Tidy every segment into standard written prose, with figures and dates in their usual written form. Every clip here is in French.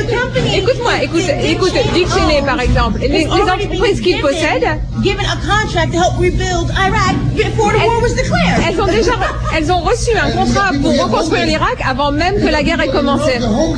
Écoute-moi, écoute, Dick Cheney par exemple, les entreprises qu'il possède, elles ont reçu un contrat pour reconstruire l'Irak avant même que la guerre ait commencé.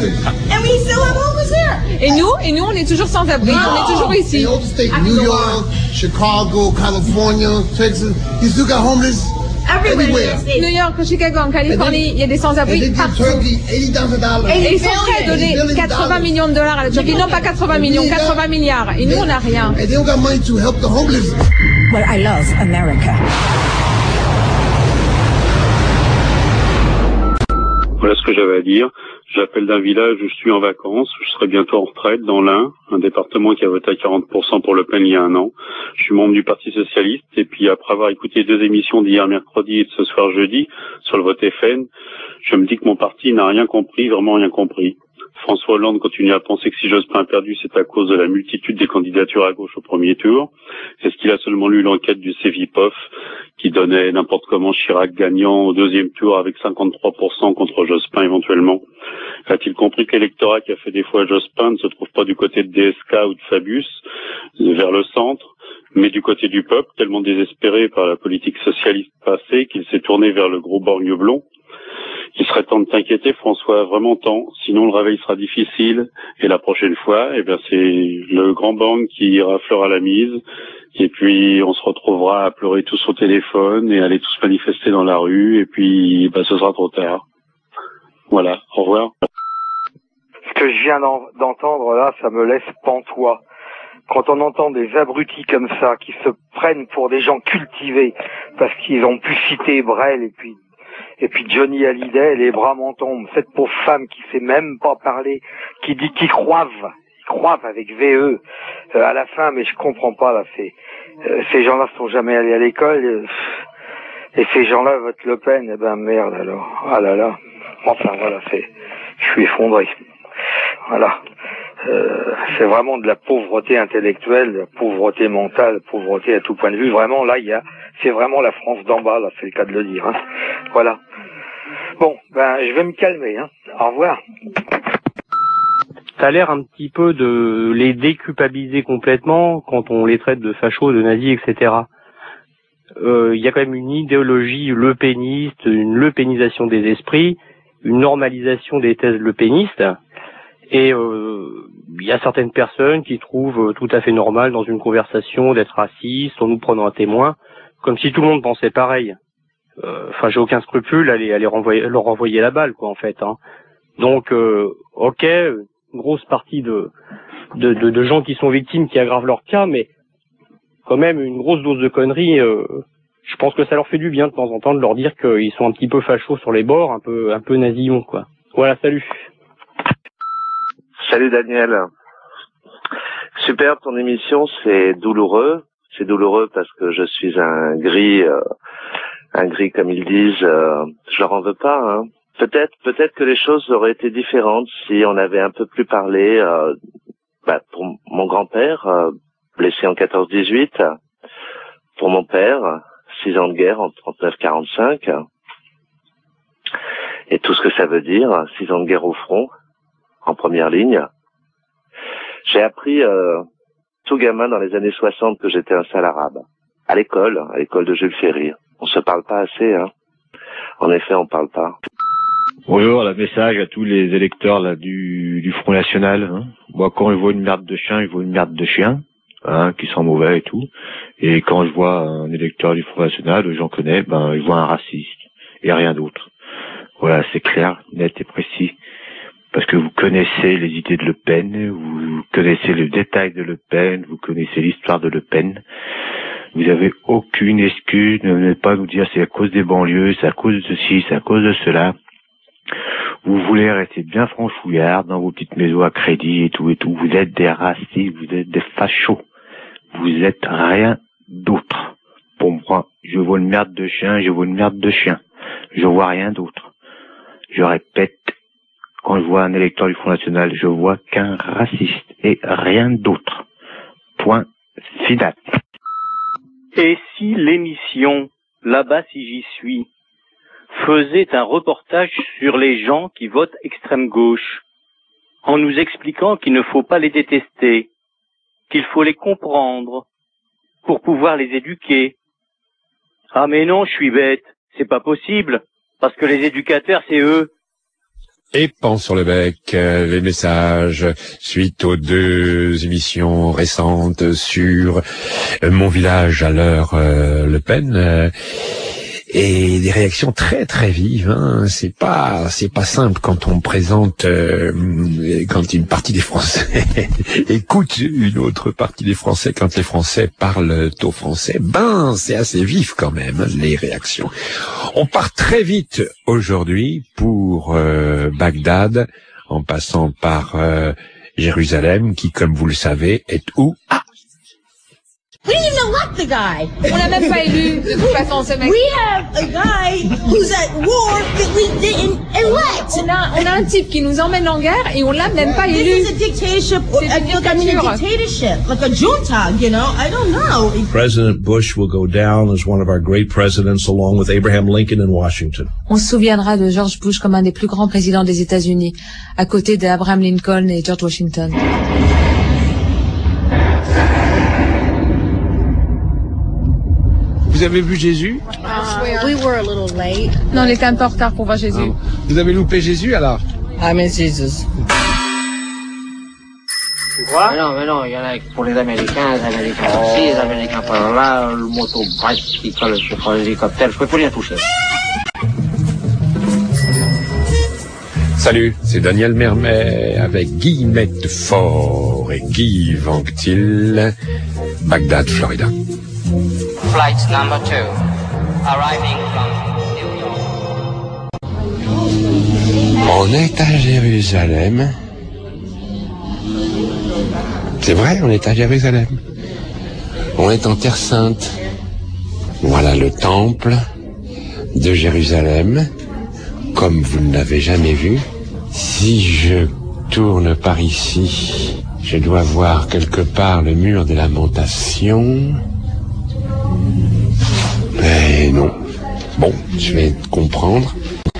Et nous, on est toujours sans abri, on est toujours ici. New York, Chicago, California, Texas, you still got homeless? Everywhere. New York, Chicago, en Californie, il y a des sans-abri partout. Et ils sont prêts à donner 80 millions de dollars à la Turquie. Non, pas 80 millions, 80 milliards. Et nous, on n'a rien. Well, I love America. Voilà ce que j'avais à dire. J'appelle d'un village où je suis en vacances, où je serai bientôt en retraite, dans l'Ain, un département qui a voté à 40% pour Le Pen il y a un an. Je suis membre du Parti Socialiste, et puis après avoir écouté 2 émissions d'hier mercredi et de ce soir jeudi sur le vote FN, je me dis que mon parti n'a rien compris, vraiment rien compris. François Hollande continue à penser que si Jospin a perdu, c'est à cause de la multitude des candidatures à gauche au premier tour. Est-ce qu'il a seulement lu l'enquête du Cevipof qui donnait n'importe comment Chirac gagnant au deuxième tour avec 53% contre Jospin éventuellement? A-t-il compris que l'électorat qui a fait des fois Jospin ne se trouve pas du côté de DSK ou de Fabius, vers le centre, mais du côté du peuple, tellement désespéré par la politique socialiste passée qu'il s'est tourné vers le gros borgne blond? Il serait temps de t'inquiéter, François, vraiment temps, sinon le réveil sera difficile, et la prochaine fois, eh bien, c'est le grand bang qui raflera la mise, et puis on se retrouvera à pleurer tous au téléphone, et aller tous manifester dans la rue, et puis, ce sera trop tard. Voilà, au revoir. Ce que je viens d'entendre là, ça me laisse pantois. Quand on entend des abrutis comme ça, qui se prennent pour des gens cultivés, parce qu'ils ont pu citer Brel, et puis Johnny Hallyday, les bras m'en tombent. Cette pauvre femme qui sait même pas parler, qui dit qu'ils croivent avec VE à la fin, mais je comprends pas là. Ces gens-là sont jamais allés à l'école, et ces gens-là votent Le Pen. Eh ben merde alors. Ah là là. Enfin voilà, je suis effondré. Voilà. C'est vraiment de la pauvreté intellectuelle, de la pauvreté mentale, pauvreté à tout point de vue. Vraiment là, c'est vraiment la France d'en bas là, c'est le cas de le dire. Hein. Voilà. Bon, je vais me calmer. Hein. Au revoir. Ça a l'air un petit peu de les déculpabiliser complètement quand on les traite de fachos, de nazis, etc. Il y a quand même une idéologie lepéniste, une lepénisation des esprits, une normalisation des thèses lepénistes, et il y a certaines personnes qui trouvent tout à fait normal dans une conversation d'être raciste en nous prenant un témoin, comme si tout le monde pensait pareil. J'ai aucun scrupule à leur renvoyer la balle, quoi, en fait. Hein. Donc, ok, une grosse partie de gens qui sont victimes qui aggravent leur cas, mais quand même une grosse dose de conneries. Je pense que ça leur fait du bien de temps en temps de leur dire qu'ils sont un petit peu fachos sur les bords, un peu nasillons, quoi. Voilà, salut. Salut Daniel. Super ton émission, c'est douloureux. C'est douloureux parce que je suis un gris comme ils disent. Je leur en veux pas. Hein. Peut-être que les choses auraient été différentes si on avait un peu plus parlé. Pour mon grand-père, blessé en 14-18, pour mon père, 6 ans de guerre en 39-45, et tout ce que ça veut dire, 6 ans de guerre au front, en première ligne. J'ai appris tout gamin dans les années 60 que j'étais un sale arabe. À l'école de Jules Ferry. On se parle pas assez, hein. En effet, on parle pas. Bonjour, la message à tous les électeurs là du Front National. Hein. Moi, quand je vois une merde de chien, je vois une merde de chien, hein, qui sent mauvais et tout. Et quand je vois un électeur du Front National, j'en connais, je vois un raciste et rien d'autre. Voilà, c'est clair, net et précis. Parce que vous connaissez les idées de Le Pen, vous connaissez le détail de Le Pen, vous connaissez l'histoire de Le Pen. Vous avez aucune excuse, ne venez pas nous dire c'est à cause des banlieues, c'est à cause de ceci, c'est à cause de cela. Vous voulez rester bien franchouillard dans vos petites maisons à crédit et tout. Vous êtes des racistes, vous êtes des fachos. Vous êtes rien d'autre. Pour moi, je vois une merde de chien, je vois une merde de chien. Je vois rien d'autre. Je répète, quand je vois un électeur du Front National, je vois qu'un raciste et rien d'autre. Point final. Et si l'émission, là-bas si j'y suis, faisait un reportage sur les gens qui votent extrême gauche, en nous expliquant qu'il ne faut pas les détester, qu'il faut les comprendre pour pouvoir les éduquer. Ah mais non, je suis bête, c'est pas possible, parce que les éducateurs, c'est eux. Et pan sur le bec, les messages suite aux 2 émissions récentes sur Mon village à l'heure Le Pen. Et des réactions très très vives, hein. C'est pas simple quand on présente quand une partie des Français écoute une autre partie des Français quand les Français parlent au français. C'est assez vif quand même, les réactions. On part très vite aujourd'hui pour Bagdad, en passant par Jérusalem, qui, comme vous le savez, est où? We didn't even elect the guy. On l'a même pas élu, de toute façon, ce mec. We have a guy who's at war that we didn't elect. On a un type qui nous emmène en guerre et on l'a même pas élu. This is a dictatorship. I feel like a dictatorship, like a junta, you know? I don't know. President Bush will go down as one of our great presidents along with Abraham Lincoln in Washington. On se souviendra de George Bush comme un des plus grands présidents des États-Unis, à côté d'Abraham Lincoln et George Washington. Vous avez vu Jésus? We were a little late. Non, on était un peu en retard pour voir Jésus. Vous avez loupé Jésus alors? I miss Jesus. Tu crois? Mais non, il y en a pour les Américains aussi, les Américains par là, le moto-bike qui colle sur l'hélicoptère, je peux plus rien toucher. Salut, c'est Daniel Mermet avec Guy Medfort et Guy Vanctil, Bagdad, Florida. Flight number 2, arriving from New York. On est à Jérusalem. C'est vrai, on est à Jérusalem. On est en Terre Sainte. Voilà le temple de Jérusalem, comme vous ne l'avez jamais vu. Si je tourne par ici, je dois voir quelque part le mur des lamentations. Mais non. Bon, je vais comprendre.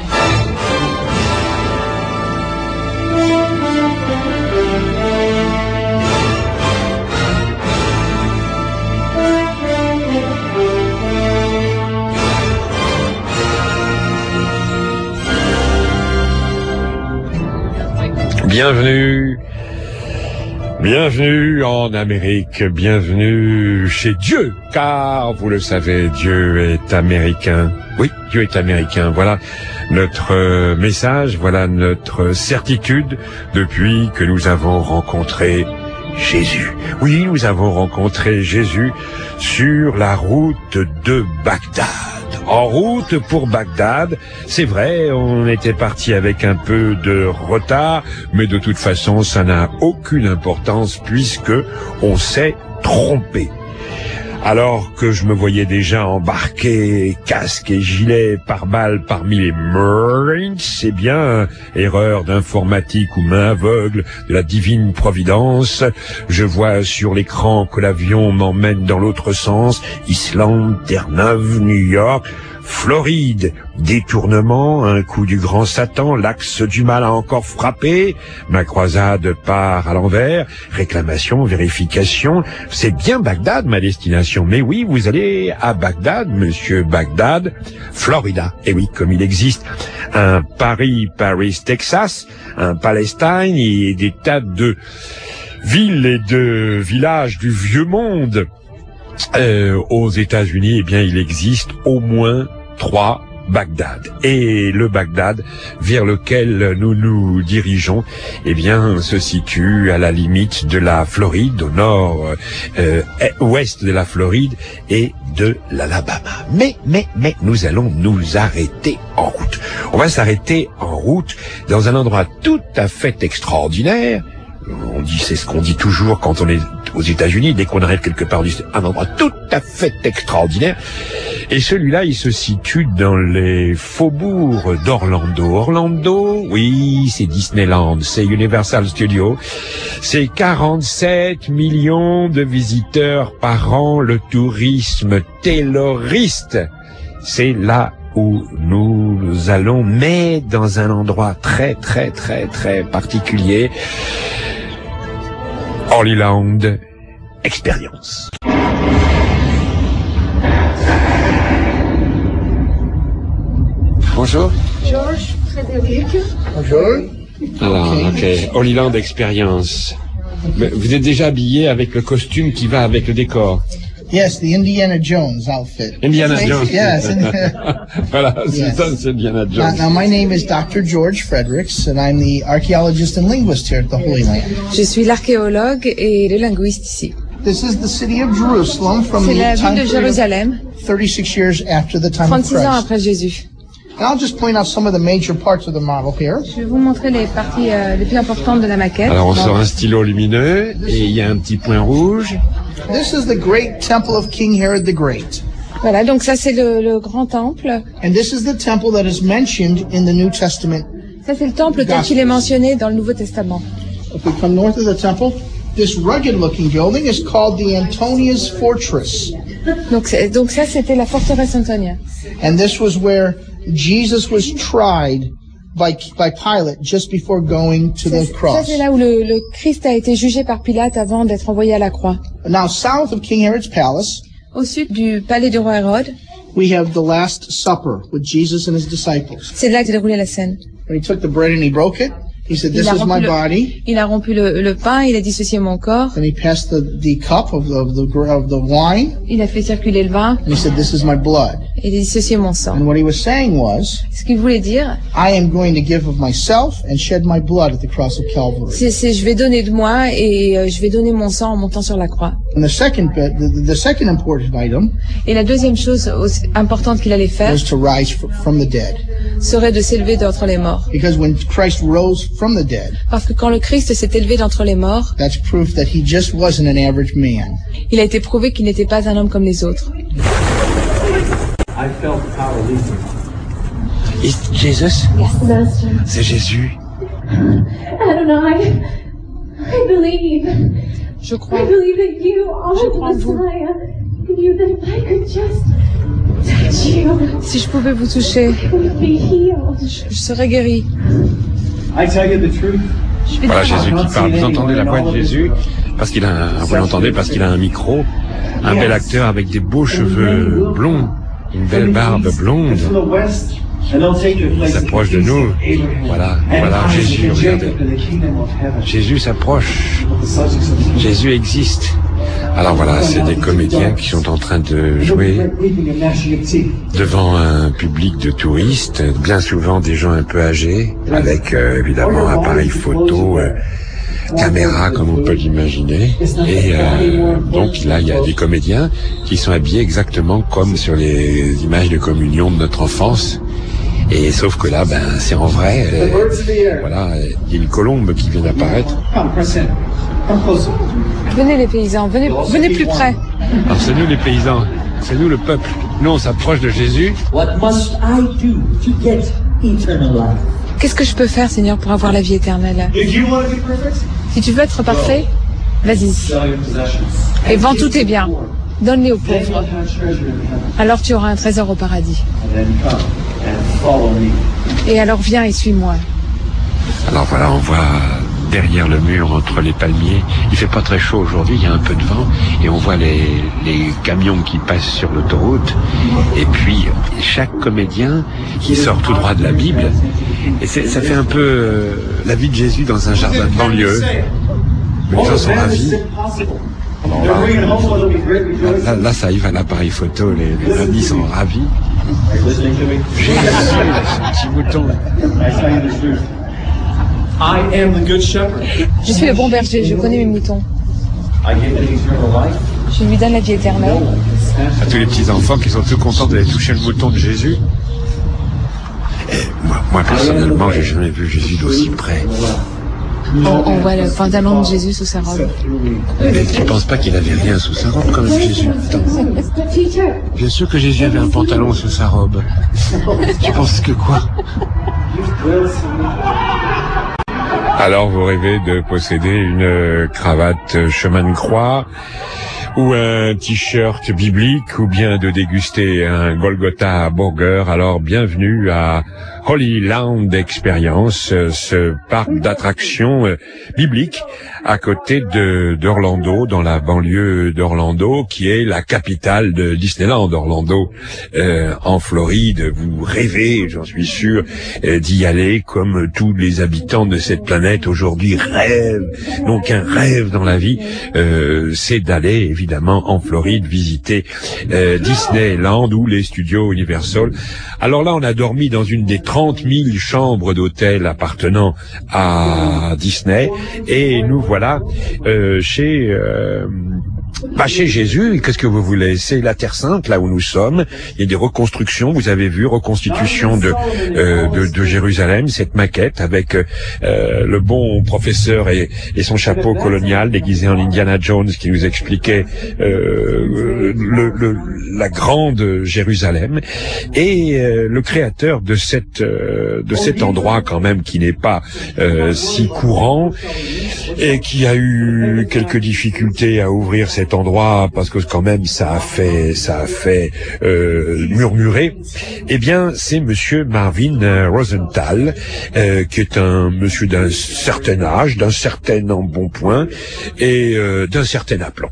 Bienvenue en Amérique, bienvenue chez Dieu, car vous le savez, Dieu est américain. Oui, Dieu est américain. Voilà notre message, voilà notre certitude depuis que nous avons rencontré Jésus. Oui, nous avons rencontré Jésus sur la route de Bagdad. En route pour Bagdad, c'est vrai, on était parti avec un peu de retard, mais de toute façon, ça n'a aucune importance puisque on s'est trompé. Alors que je me voyais déjà embarqué, casque et gilet pare-balles parmi les Marines, c'est bien, erreur d'informatique ou main aveugle de la divine providence. Je vois sur l'écran que l'avion m'emmène dans l'autre sens, Islande, Terre-Neuve, New York, Floride, détournement, un coup du grand Satan, l'axe du mal a encore frappé, ma croisade part à l'envers, réclamation, vérification, c'est bien Bagdad ma destination, mais oui, vous allez à Bagdad, monsieur Bagdad, Florida, et oui, comme il existe un Paris, Texas, un Palestine et des tas de villes et de villages du vieux monde, aux États-Unis, eh bien, il existe au moins 3 Bagdad. Et le Bagdad vers lequel nous nous dirigeons, eh bien, se situe à la limite de la Floride, au nord, ouest de la Floride et de l'Alabama. Mais, nous allons nous arrêter en route. On va s'arrêter en route dans un endroit tout à fait extraordinaire. On dit, c'est ce qu'on dit toujours quand on est aux États-Unis, dès qu'on arrive quelque part, on dit c'est un endroit tout à fait extraordinaire. Et celui-là, il se situe dans les faubourgs d'Orlando. Orlando, oui, c'est Disneyland, c'est Universal Studios. C'est 47 millions de visiteurs par an, le tourisme tayloriste. C'est là où nous allons, mais dans un endroit très très très très particulier. Holy Land Experience. Bonjour. George Frédéric. Bonjour. Alors, ok. Holy Land Experience. Mais vous êtes déjà habillé avec le costume qui va avec le décor. Yes, the Indiana Jones outfit. Indiana Jones. Yes. Voilà, c'est ça, c'est Indiana Jones. Now, my name is Dr. George Fredericks, and I'm the archaeologist and linguist here at the Holy Land. Je suis l'archéologue et le linguiste ici. This is the city of Jerusalem from C'est la the ville time de Jérusalem, 36 years after the time of 36 ans Christ. après Jésus. And I'll just point out some of the major parts of the model here. Je vais vous montrer les parties les plus importantes de la maquette. Alors on sort un stylo lumineux et il y a un petit point rouge. This is the great temple of King Herod the Great. Voilà, donc ça c'est le grand temple. And this is the temple that is mentioned in the New Testament. Ça c'est le temple tel qu'il est mentionné dans le Nouveau Testament. If we come north of the temple, this rugged-looking building is called the Antonia's Fortress. Donc ça c'était la forteresse Antonia. And this was where Jesus was tried by Pilate just before going to the Ça cross. c'est là où le Christ a été jugé par Pilate avant d'être envoyé à la croix. Now, south of King Herod's palace, Au sud du palais du roi Hérode, we have the Last Supper with Jesus and his disciples. c'est là que s'est déroulée la scène. When he took the bread and he broke it, he said, "This is my body." Il a rompu le pain, il a dissocié mon corps. Then he passed the cup of the wine, Il a fait circuler le vin. and he said, "This is my blood." Et il a dissocié mon sang. And what he was saying was, Ce qu'il voulait dire, I am going to give of myself and shed my blood at the cross of Calvary. c'est je vais donner de moi et je vais donner mon sang en montant sur la croix. And the second bit, the second important item Et la deuxième chose importante qu'il allait faire was to rise from the dead. serait de s'élever d'entre les morts. Because when Christ rose from the dead, Parce que quand le Christ s'est élevé d'entre les morts, that's proof that he just wasn't an average man. il a été prouvé qu'il n'était pas un homme comme les autres. I felt the power leaving. Is Jesus? Yes, Master. C'est Jésus. Adonai, I believe. Je crois. I believe that you are the Messiah. And you that if I could just touch you, Si je pouvais vous toucher, I would be healed. je serais guéri. I tell you the truth. Voilà Jésus qui parle. Vous entendez la voix de Jésus parce qu'il a vous l'entendez parce qu'il a un micro, un bel acteur avec des beaux cheveux blonds, une belle barbe blonde. Il s'approche de nous. Voilà Jésus, regardez. Jésus s'approche. Jésus existe. Alors voilà, c'est des comédiens qui sont en train de jouer devant un public de touristes, bien souvent des gens un peu âgés, avec évidemment appareil photo, caméra comme on peut l'imaginer. Et donc là, il y a des comédiens qui sont habillés exactement comme sur les images de communion de notre enfance. Et sauf que là, c'est en vrai. Voilà, il y a une colombe qui vient d'apparaître. Venez les paysans, venez plus près. Alors c'est nous les paysans, c'est nous le peuple. Nous on s'approche de Jésus. Qu'est-ce que je peux faire, Seigneur, pour avoir la vie éternelle? Si tu veux être parfait, vas-y. Et vends tous tes biens. Donne-les aux pauvres. Alors tu auras un trésor au paradis. Et alors viens et suis-moi. Alors voilà, on voit derrière le mur, entre les palmiers, il fait pas très chaud aujourd'hui, il y a un peu de vent, et on voit les camions qui passent sur l'autoroute, et puis chaque comédien qui sort tout droit de la Bible, et ça fait un peu la vie de Jésus dans un jardin de banlieue. Les gens sont ravis. Alors là, ça y va, l'appareil photo, les amis sont ravis. Jésus, ce petit mouton. Je suis le bon berger, je connais mes moutons. Je lui donne la vie éternelle. À tous les petits-enfants qui sont tout contents d'aller toucher le mouton de Jésus. Et moi personnellement, j'ai jamais vu Jésus d'aussi près. On voit le pantalon de Jésus sous sa robe. Mais tu penses pas qu'il avait rien sous sa robe quand même, Jésus? Attends. Bien sûr que Jésus avait un pantalon sous sa robe. Tu penses que quoi? Alors vous rêvez de posséder une cravate chemin de croix ou un t-shirt biblique ou bien de déguster un Golgotha Burger, alors bienvenue à Holy Land Experience, ce parc d'attractions bibliques à côté d'Orlando, dans la banlieue d'Orlando, qui est la capitale de Disneyland. Orlando, en Floride, vous rêvez, j'en suis sûr, d'y aller, comme tous les habitants de cette planète aujourd'hui rêvent. Donc un rêve dans la vie, c'est d'aller évidemment en Floride visiter Disneyland ou les studios Universal. Alors là, on a dormi dans une des 30 000 chambres d'hôtel appartenant à Disney, et nous voilà chez Jésus. Qu'est-ce que vous voulez? C'est la Terre Sainte, là où nous sommes. Il y a des reconstructions, vous avez vu, reconstitution de Jérusalem, cette maquette avec le bon professeur et son chapeau colonial déguisé en Indiana Jones qui nous expliquait la grande Jérusalem, et le créateur de cet endroit quand même qui n'est pas si courant et qui a eu quelques difficultés à ouvrir cet endroit parce que quand même ça a fait murmurer. Eh bien, c'est monsieur Marvin Rosenthal, qui est un monsieur d'un certain âge, d'un certain embonpoint et d'un certain aplomb.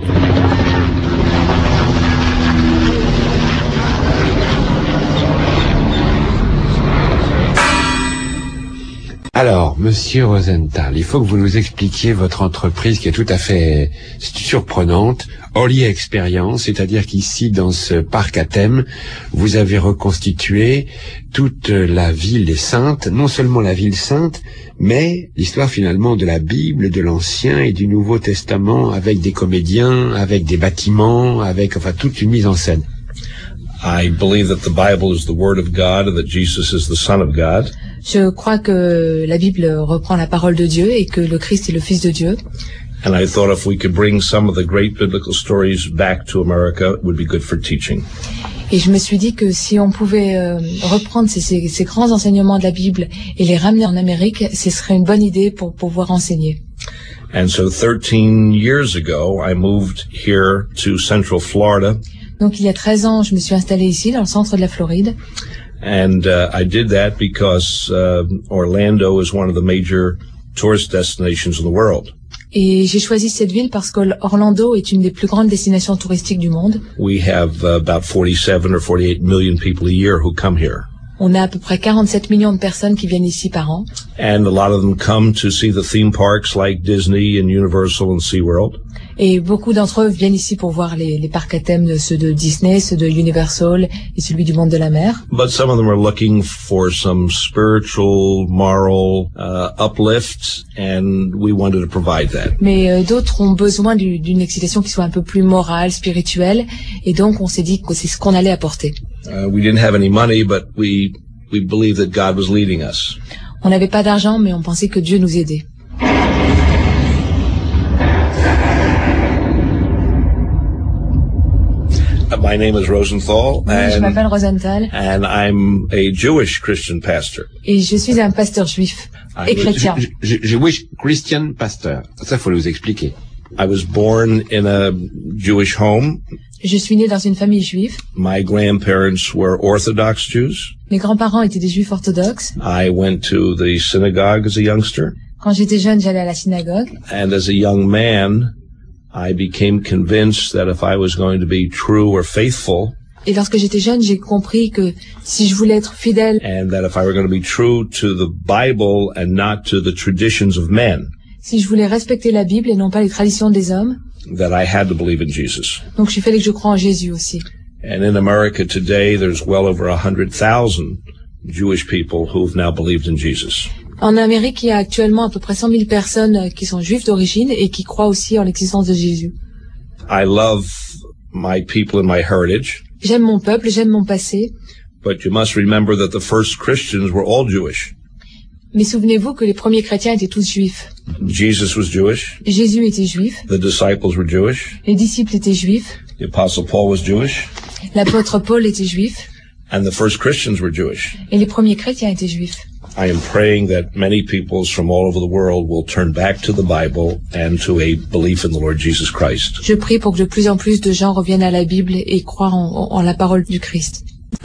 Alors, monsieur Rosenthal, il faut que vous nous expliquiez votre entreprise qui est tout à fait surprenante, Holy Experience, c'est-à-dire qu'ici, dans ce parc à thème, vous avez reconstitué toute la ville sainte, non seulement la ville sainte, mais l'histoire finalement de la Bible, de l'Ancien et du Nouveau Testament, avec des comédiens, avec des bâtiments, avec toute une mise en scène. I believe that the Bible is the Word of God and that Jesus is the Son of God. Je crois que la Bible reprend la parole de Dieu et que le Christ est le Fils de Dieu. And I thought if we could bring some of the great biblical stories back to America, it would be good for teaching. Et je me suis dit que si on pouvait reprendre ces grands enseignements de la Bible et les ramener en Amérique, ce serait une bonne idée pour pouvoir enseigner. And so 13 years ago, I moved here to Central Florida. Donc il y a 13 ans, je me suis installé ici, dans le centre de la Floride. And I did that because Orlando is one of the major tourist destinations in the world. Et j'ai choisi cette ville parce qu'Orlando est une des plus grandes destinations touristiques du monde. We have about 47 or 48 million people a year who come here. On a à peu près 47 millions de personnes qui viennent ici par an. And a lot of them come to see the theme parks like Disney and Universal and SeaWorld. Et beaucoup d'entre eux viennent ici pour voir les parcs à thème, ceux de Disney, ceux de Universal et celui du monde de la mer. But some of them are looking for some spiritual, moral uplift, and we wanted to provide that. Mais d'autres ont besoin d'une excitation qui soit un peu plus morale, spirituelle, et donc on s'est dit que c'est ce qu'on allait apporter. We didn't have any money, but we believed that God was leading us. On n'avait pas d'argent, mais on pensait que Dieu nous aidait. My name is Rosenthal. Je m'appelle Rosenthal. And I'm a Jewish Christian pastor. Et je suis un pasteur juif et chrétien. Jewish Christian pastor. Ça, faut nous expliquer. I was born in a Jewish home. Je suis né dans une famille juive. My grandparents were Orthodox Jews. Mes grands-parents étaient des juifs orthodoxes. I went to the synagogue as a youngster. Quand j'étais jeune, j'allais à la synagogue. And as a young man, I became convinced that if I was going to be true or faithful, et lorsque j'étais jeune, j'ai compris que si je voulais être fidèle, and that if I were going to be true to the Bible and not to the traditions of men, si je voulais respecter la Bible et non pas les traditions des hommes, that I had to believe in Jesus. Donc il fallait que je croie en Jésus aussi. And in America today, there's well over 100,000 Jewish people who've now believed in Jesus. En Amérique, il y a actuellement à peu près 100 000 personnes qui sont juives d'origine et qui croient aussi en l'existence de Jésus. I love my people and my heritage. J'aime mon peuple, j'aime mon passé. But you must remember that the first Christians were all Jewish. Mais souvenez-vous que les premiers chrétiens étaient tous juifs. Jesus was Jewish. Jésus était juif. The disciples were Jewish. Les disciples étaient juifs. The apostle Paul was Jewish. L'apôtre Paul était juif. And the first Christians were Jewish. Et les premiers chrétiens étaient juifs. I am praying that many peoples from all over the world will turn back to the Bible and to a belief in the Lord Jesus Christ. Je prie pour que de plus en plus de gens reviennent à la Bible et croient en la parole du Christ.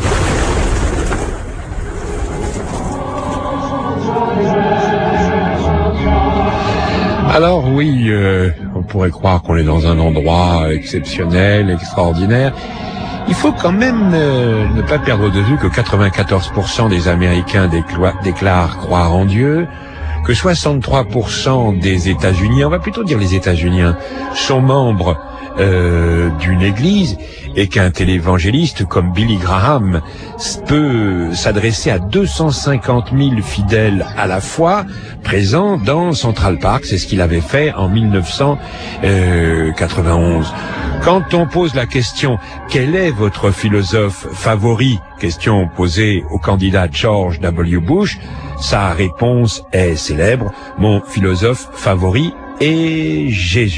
Alors oui, on pourrait croire qu'on est dans un endroit exceptionnel, extraordinaire. Il faut quand même ne pas perdre de vue que 94% des Américains déclarent croire en Dieu, que 63% des États-Unis, on va plutôt dire les États-Unis, sont membres d'une église, et qu'un télévangéliste comme Billy Graham peut s'adresser à 250 000 fidèles à la fois présents dans Central Park. C'est ce qu'il avait fait en 1991. Quand on pose la question « Quel est votre philosophe favori ?», question posée au candidat George W. Bush, sa réponse est célèbre « Mon philosophe favori est Jésus-Christ ».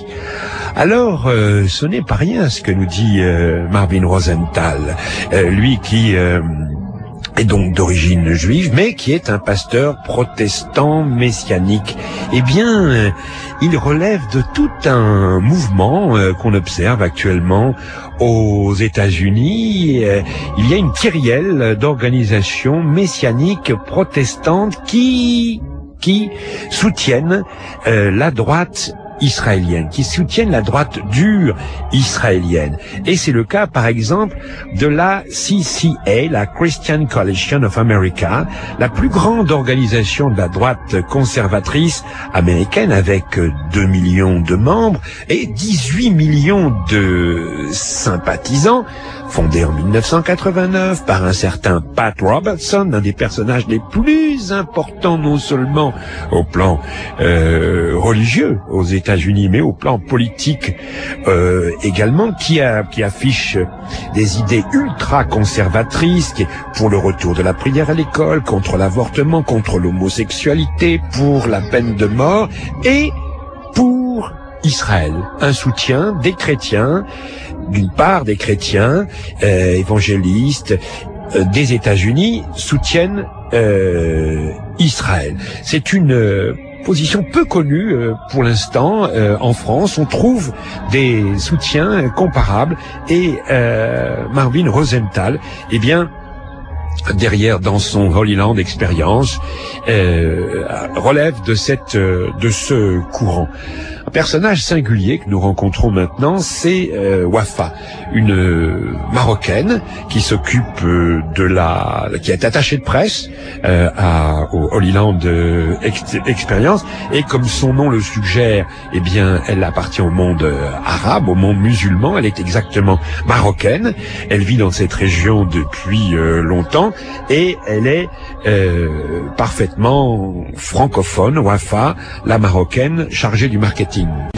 Alors, ce n'est pas rien ce que nous dit Marvin Rosenthal, lui qui est donc d'origine juive, mais qui est un pasteur protestant messianique. Eh bien, il relève de tout un mouvement qu'on observe actuellement aux États-Unis. Il y a une kyrielle d'organisations messianiques protestantes qui soutiennent la droite israélienne, qui soutiennent la droite dure israélienne. Et c'est le cas, par exemple, de la CCA, la Christian Coalition of America, la plus grande organisation de la droite conservatrice américaine, avec 2 millions de membres et 18 millions de sympathisants, fondée en 1989 par un certain Pat Robertson, un des personnages les plus importants non seulement au plan religieux aux États-Unis, mais au plan politique également, qui affiche des idées ultra-conservatrices, qui est pour le retour de la prière à l'école, contre l'avortement, contre l'homosexualité, pour la peine de mort et pour Israël. Un soutien des chrétiens, d'une part des chrétiens évangélistes des États-Unis soutiennent Israël. C'est une position peu connue pour l'instant en France. On trouve des soutiens comparables et Marvin Rosenthal, eh bien, derrière dans son Holy Land Experience, relève de ce courant. Un personnage singulier que nous rencontrons maintenant, c'est Wafa, une Marocaine qui s'occupe qui est attachée de presse au Holy Land Experience, et comme son nom le suggère, eh bien, elle appartient au monde arabe, au monde musulman. Elle est exactement marocaine. Elle vit dans cette région depuis longtemps et elle est parfaitement francophone. Wafa, la Marocaine chargée du marketing.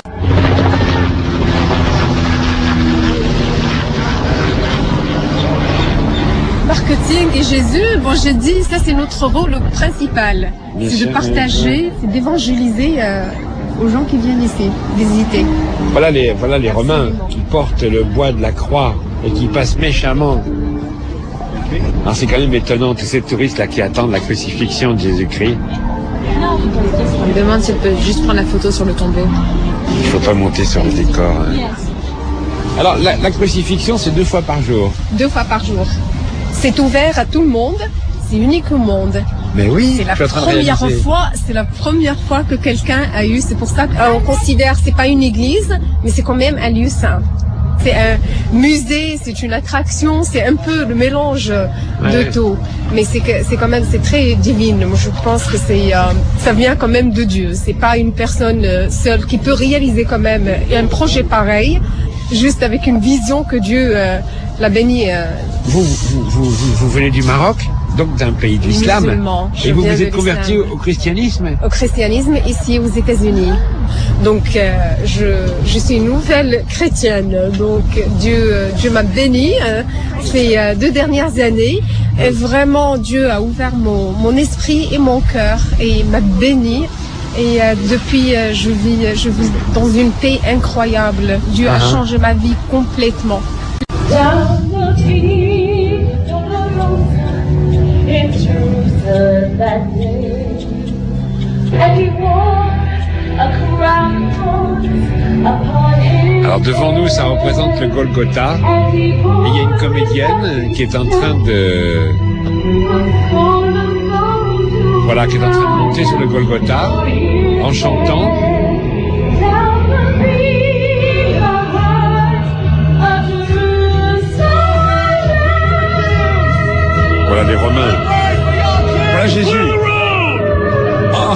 Marketing et Jésus, bon, j'ai dit, ça c'est notre rôle principal. C'est de partager, c'est d'évangéliser aux gens qui viennent ici, visiter. Voilà les Romains qui portent le bois de la croix et qui passent méchamment. Alors c'est quand même étonnant, tous ces touristes là qui attendent la crucifixion de Jésus-Christ. On me demande si elle peut juste prendre la photo sur le tombeau. Il ne faut pas monter sur le décor. Alors la crucifixion, c'est 2 fois par jour. 2 fois par jour. C'est ouvert à tout le monde, c'est unique au monde. Mais oui, c'est la première fois que quelqu'un a eu. C'est pour ça qu'on considère c'est pas une église, mais c'est quand même un lieu saint. C'est un musée, c'est une attraction, c'est un peu le mélange de tout. Mais c'est quand même, c'est très divine. Moi, je pense que ça vient quand même de Dieu. C'est pas une personne seule qui peut réaliser quand même un projet pareil, juste avec une vision que Dieu l'a béni. Vous venez du Maroc, donc d'un pays de l'islam. Et vous vous êtes converti au christianisme? Au christianisme ici aux États-Unis. Donc je suis une nouvelle chrétienne. Donc Dieu m'a béni ces 2 dernières années. Et vraiment Dieu a ouvert mon esprit et mon cœur et m'a béni. Et depuis je vis dans une paix incroyable. Dieu a changé ma vie complètement. Down the deep, into answered that day, and he wore a crown of thorns upon his. Alors devant nous, ça représente le Golgotha, et il y a une comédienne qui est en train de... Voilà, qui est en train de monter sur le Golgotha, en chantant. Voilà les Romains. Voilà Jésus. Oh.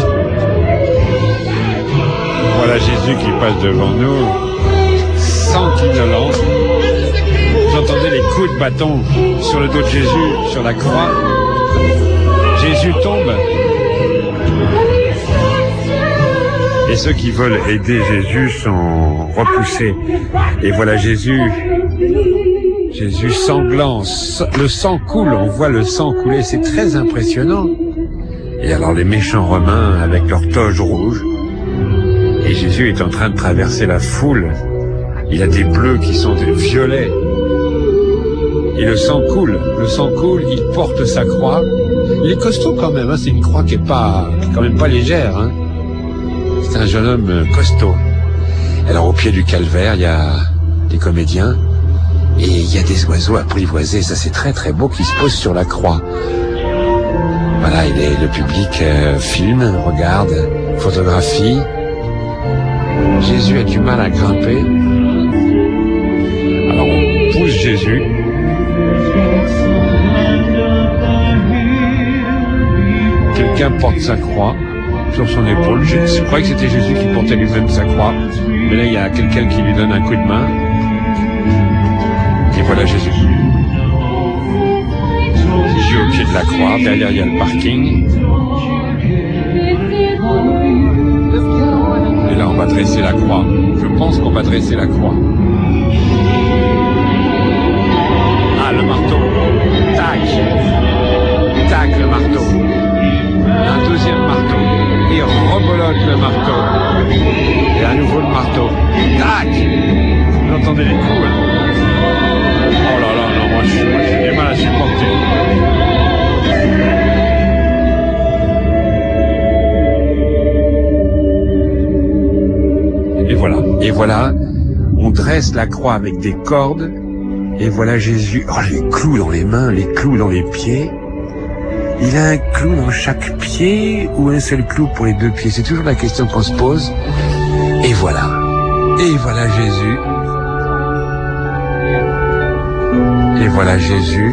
Voilà Jésus qui passe devant nous, sans quinolent. Vous entendez les coups de bâton sur le dos de Jésus, sur la croix. Jésus tombe. Et ceux qui veulent aider Jésus sont repoussés. Et voilà Jésus sanglant, le sang coule, on voit le sang couler, c'est très impressionnant. Et alors les méchants Romains avec leur toge rouge, et Jésus est en train de traverser la foule, il a des bleus qui sont des violets, et le sang coule, il porte sa croix, il est costaud quand même, hein, c'est une croix qui est quand même pas légère, hein. C'est un jeune homme costaud. Alors au pied du calvaire, il y a des comédiens, et il y a des oiseaux apprivoisés, ça c'est très très beau, qui se posent sur la croix. Voilà, le public filme, regarde, photographie. Jésus a du mal à grimper. Alors on pousse Jésus. Quelqu'un porte sa croix sur son épaule. Je croyais que c'était Jésus qui portait lui-même sa croix. Mais là, il y a quelqu'un qui lui donne un coup de main. Et voilà Jésus. Jésus au pied de la croix. Derrière, il y a le parking. Et là, on va dresser la croix. Je pense qu'on va dresser la croix. Ah, le marteau. Tac. Tac, le marteau. Un deuxième marteau. Il rebolote le marteau. Et à nouveau le marteau. Tac. Vous entendez les coups, hein? Oh là là, non, moi j'ai du mal à supporter. Et voilà, on dresse la croix avec des cordes, et voilà Jésus, oh les clous dans les mains, les clous dans les pieds. Il a un clou dans chaque pied ou un seul clou pour les deux pieds? C'est toujours la question qu'on se pose. Et voilà Jésus. Et voilà Jésus.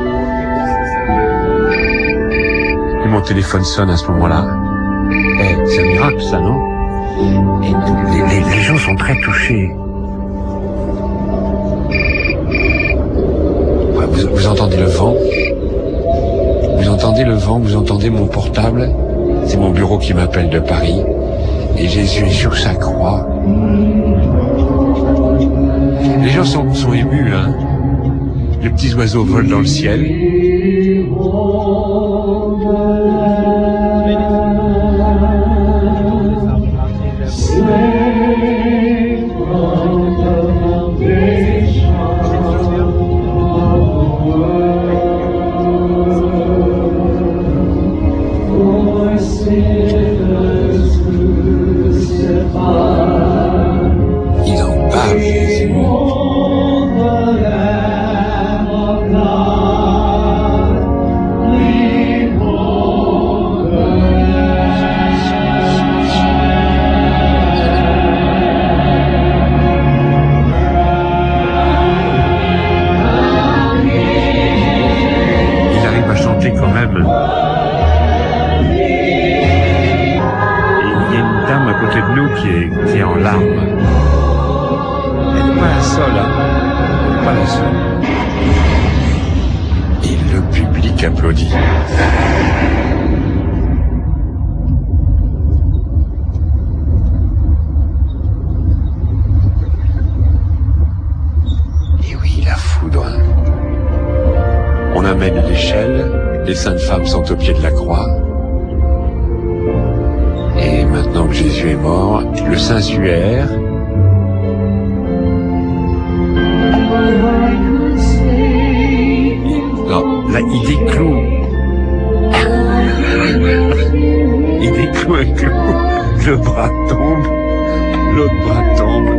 Et mon téléphone sonne à ce moment-là. C'est un miracle ça, non? Et les gens sont très touchés. Vous entendez le vent? Vous entendez le vent? Vous entendez mon portable? C'est mon bureau qui m'appelle de Paris. Et Jésus est sur sa croix. Les gens sont émus, hein. Les petits oiseaux volent dans le ciel. Il en parle, Jésus. Qui est en larmes. Elle n'est pas la seule, hein. Elle n'est pas la seule. Et le public applaudit. Et oui, la foudre. On amène l'échelle, les saintes femmes sont au pied de la croix. Et maintenant que Jésus est mort, le Saint-Suaire, non, là, il décloue sous un clou. Le bras tombe, l'autre bras tombe.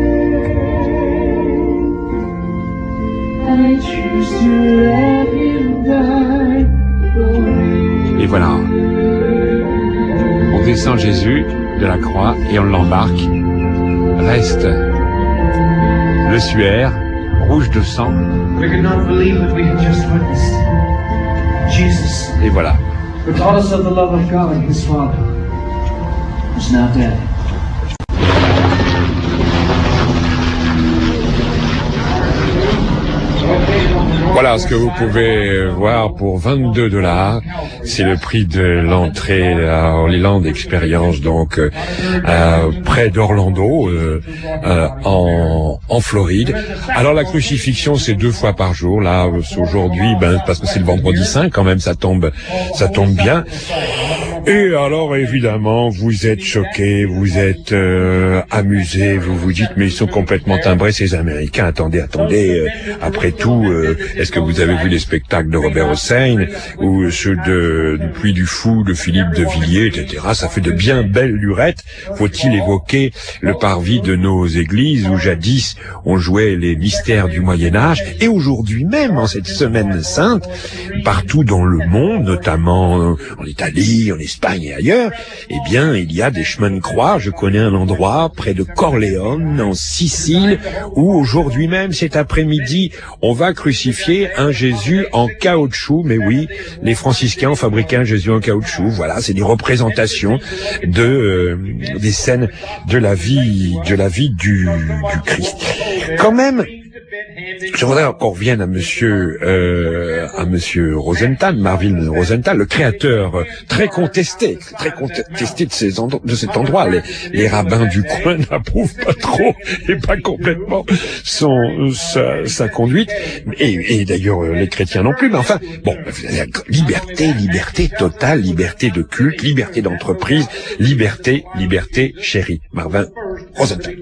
Et voilà. On descend Jésus de la croix et on l'embarque. Reste le suaire, rouge de sang. Et voilà. Regardless of the love of God and his Father, is now dead. Voilà ce que vous pouvez voir pour $22. C'est le prix de l'entrée à Holy Experience, donc près d'Orlando, en Floride. Alors la crucifixion, c'est 2 fois par jour. Là, aujourd'hui, parce que c'est le vendredi saint, quand même, ça tombe bien. Et alors, évidemment, vous êtes choqués, vous êtes amusés, vous vous dites, mais ils sont complètement timbrés, ces Américains. Attendez, après tout, est-ce que vous avez vu les spectacles de Robert Hossein ou ceux du Puy du Fou, de Philippe de Villiers, etc. Ça fait de bien belles lurettes. Faut-il évoquer le parvis de nos églises où jadis on jouait les mystères du Moyen-Âge, et aujourd'hui même, en cette semaine sainte, partout dans le monde, notamment en Italie, en Espagne et ailleurs, eh bien, il y a des chemins de croix. Je connais un endroit près de Corleone, en Sicile, où aujourd'hui même, cet après-midi, on va crucifier un Jésus en caoutchouc. Mais oui, les franciscains ont fabriqué un Jésus en caoutchouc. Voilà, c'est des représentations des scènes de la vie du Christ. Quand même, je voudrais qu'on revienne à monsieur Rosenthal, Marvin Rosenthal, le créateur très contesté de cet endroit. Les rabbins du coin n'approuvent pas trop et pas complètement sa conduite, et d'ailleurs les chrétiens non plus. Mais enfin, bon, liberté totale, liberté de culte, liberté d'entreprise, liberté chérie. Marvin Rosenthal.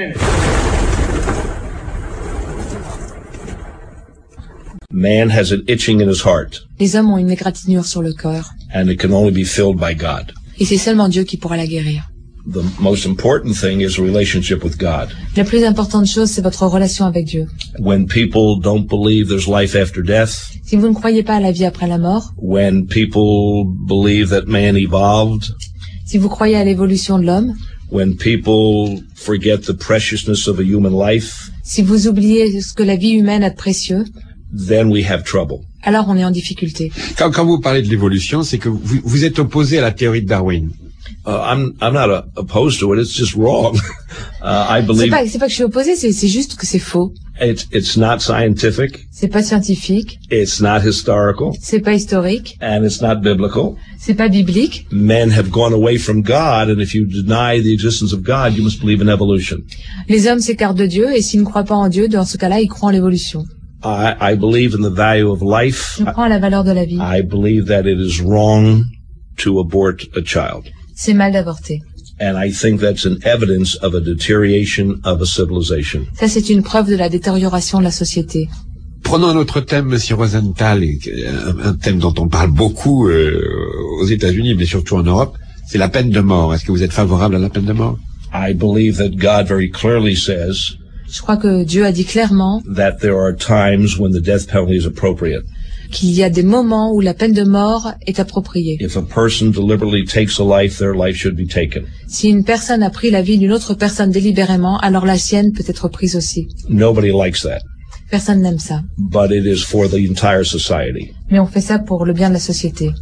Man has an itching in his heart. Les hommes ont une égratignure sur le cœur. And it can only be filled by God. Et c'est seulement Dieu qui pourra la guérir. The most important thing is a relationship with God. La plus importante chose, c'est votre relation avec Dieu. When people don't believe there's life after death. Si vous ne croyez pas à la vie après la mort. When people believe that man evolved. Si vous croyez à l'évolution de l'homme. When people forget the preciousness of a human life. Si vous oubliez ce que la vie humaine a de précieux. Then we have trouble. Alors on est en difficulté. Quand vous parlez de l'évolution, c'est que vous êtes opposé à la théorie de Darwin. I'm not opposed to it. It's just wrong. I believe. C'est pas que je suis opposé, c'est juste que c'est faux. It's not scientific. C'est pas scientifique. It's not historical. C'est pas historique. And it's not biblical. C'est pas biblique. Men have gone away from God, and if you deny the existence of God, you must believe in evolution. Les hommes s'écartent de Dieu, et s'ils ne croient pas en Dieu, dans ce cas-là, ils croient en l'évolution. I believe in the value of life. Je crois à la valeur de la vie. I believe that it is wrong to abort a child. C'est mal d'avorter. And I think that's an evidence of a deterioration of a civilization. Ça, c'est une preuve de la détérioration de la société. Prenons un autre thème, Monsieur Rosenthal, un thème dont on parle beaucoup aux États-Unis, mais surtout en Europe, c'est la peine de mort. Est-ce que vous êtes favorable à la peine de mort? I believe that God very clearly says Je crois que Dieu a dit clairement that there are times when the death penalty is appropriate. Qu'il y a des moments où la peine de mort est appropriée. If a person deliberately takes a life, their life should be taken. Si une personne a pris la vie d'une autre personne délibérément, alors la sienne peut être prise aussi. Nobody likes that. Personne n'aime ça. But it is for the entire society. Mais on fait ça pour le bien de la société.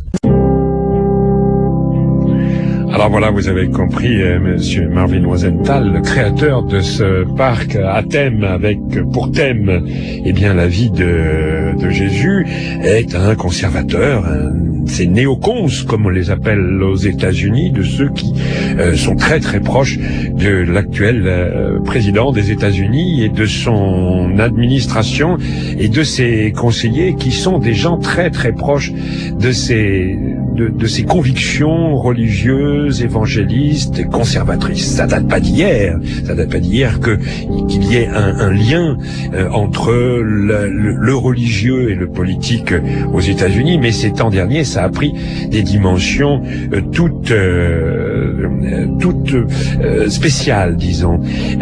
Alors voilà, vous avez compris, Monsieur Marvin Rosenthal, le créateur de ce parc à thème, avec pour thème, eh bien, la vie de Jésus, est un conservateur, c'est néocons, comme on les appelle aux États-Unis, de ceux qui sont très très proches de l'actuel président des États-Unis et de son administration et de ses conseillers, qui sont des gens très très proches de de ses convictions religieuses, évangélistes, conservatrices. Ça date pas d'hier. Ça date pas d'hier qu'il y ait un lien entre le religieux et le politique aux États-Unis, mais ces temps derniers, ça a pris des dimensions toutes spéciales, disons.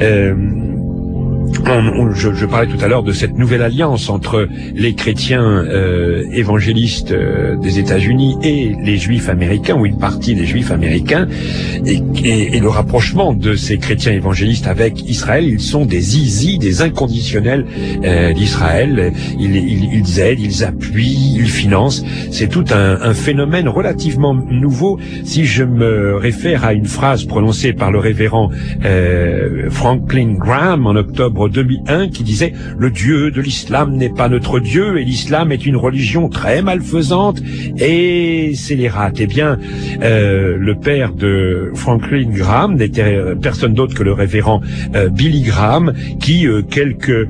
Je parlais tout à l'heure de cette nouvelle alliance entre les chrétiens évangélistes des États-Unis et les Juifs américains, ou une partie des Juifs américains, et le rapprochement de ces chrétiens évangélistes avec Israël. Ils sont des zizi, des inconditionnels d'Israël. Ils aident, ils appuient, ils financent. C'est tout un phénomène relativement nouveau. Si je me réfère à une phrase prononcée par le révérend Franklin Graham en octobre 2001 qui disait « Le Dieu de l'islam n'est pas notre Dieu et l'islam est une religion très malfaisante et scélérate ». Eh bien, le père de Franklin Graham n'était personne d'autre que le révérend Billy Graham qui, quelques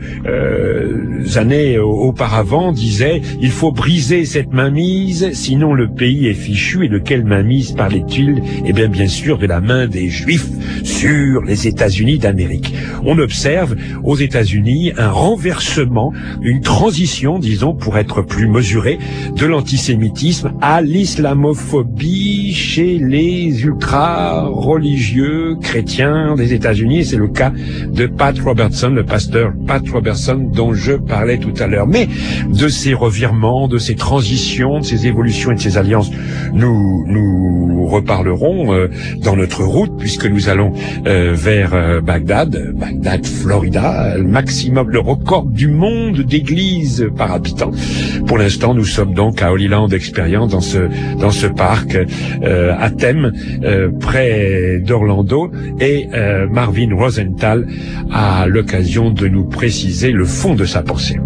années auparavant, disait « Il faut briser cette mainmise, sinon le pays est fichu ». Et de quelle mainmise parlait-il? Eh bien sûr, de la main des Juifs sur les États-Unis d'Amérique. On observe aux États-Unis un renversement, une transition, disons, pour être plus mesuré, de l'antisémitisme à l'islamophobie chez les ultra-religieux chrétiens des États-Unis. C'est le cas de Pat Robertson, le pasteur Pat Robertson dont je parlais tout à l'heure. Mais de ces revirements, de ces transitions, de ces évolutions et de ces alliances, nous reparlerons dans notre route, puisque nous allons vers Bagdad, Florida, le maximum, le record du monde d'églises par habitant. Pour l'instant, nous sommes donc à Holy Land Experience dans ce parc à Thème, près d'Orlando, et Marvin Rosenthal a l'occasion de nous préciser le fond de sa pensée.